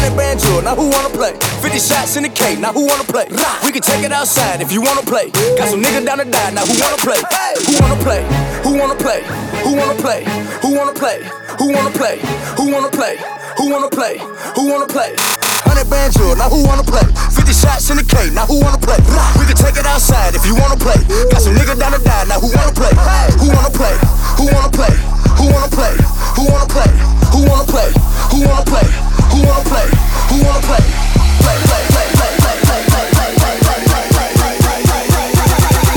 100 band jewel, now who wanna play? 50 shots in the cake, now who wanna play? We can take it outside if you wanna play. Got some niggas down to die, now who wanna play? Who wanna play? Who wanna play? Who wanna play? Who wanna play? Who wanna play? Who wanna play? Who wanna play? Who wanna play? 100 band jewel, now who wanna play? 50 shots in the cake, now who wanna play? We can take it outside if you wanna play. Got some niggas down to die, now who wanna play? Who wanna play? Who wanna play? Who wanna play? Who wanna play? Who wanna play? Who wanna play? Who wanna play? Who wanna play? Play, play, play, play, play, play, play, play, play, play, play, play, play, play, play, play, play.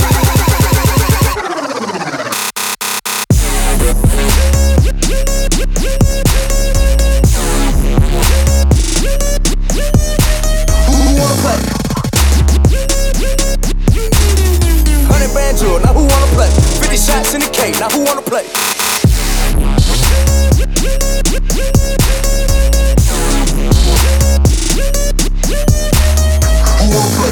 100 band jewel, now who wanna play? 50 shots in the cake, now who wanna play? Who wanna play?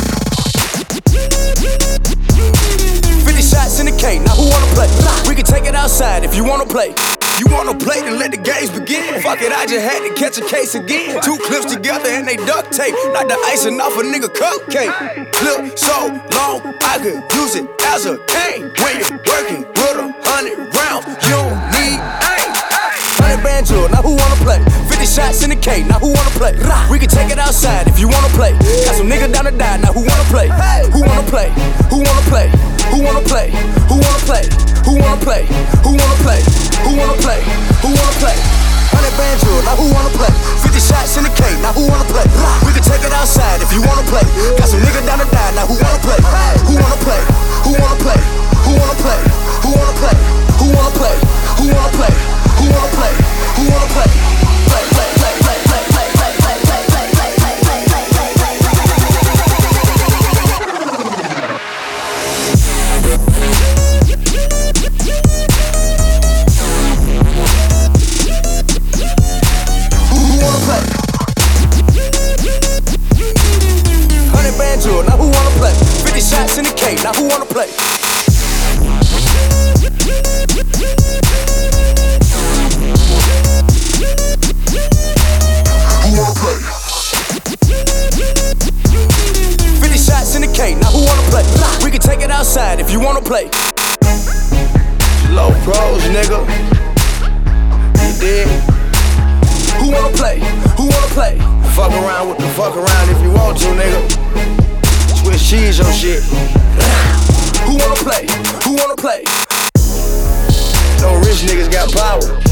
50 shots in the cake, now who wanna play? We can take it outside if you wanna play. You wanna play, then let the games begin. Fuck it, I just had to catch a case again. 2 clips together and they duct tape. Not the icing off a nigga cupcake. Clip so long, I could use it as a cane. When you're working with 100 rounds, you don't need aim. 100 band jewel, now who wanna play? 50 shots in the cake, now who wanna play? We can take it outside if you wanna play. Got some niggas down to die, now who wanna play? Who wanna play? Who wanna play? Who wanna play? Who wanna play? Who wanna play? Who wanna play? Who wanna play? Who wanna play? 100 band jewel, now who wanna play? 50 shots in the cake, now who wanna play? We can take it outside if you wanna play. Got some niggas down to die, now who wanna play? Who wanna play? Who wanna play? Who wanna play? Who wanna play? Who wanna play? Who wanna play? Who wanna play? Who wanna play? Play, play, play, play, play, play, play, play, play, play, play, play, play, play, play, play, play. 100 band jewel, now who wanna play? 50 shots in the cake, now who wanna play? Who wanna play? 50 shots in the cake, now who wanna play? We can take it outside if you wanna play. Low pros, nigga. You dig? Who wanna play? Who wanna play? Fuck around with the fuck around if you want to, nigga. Swiss cheese your shit. Who wanna play? Who wanna play? No rich niggas got power.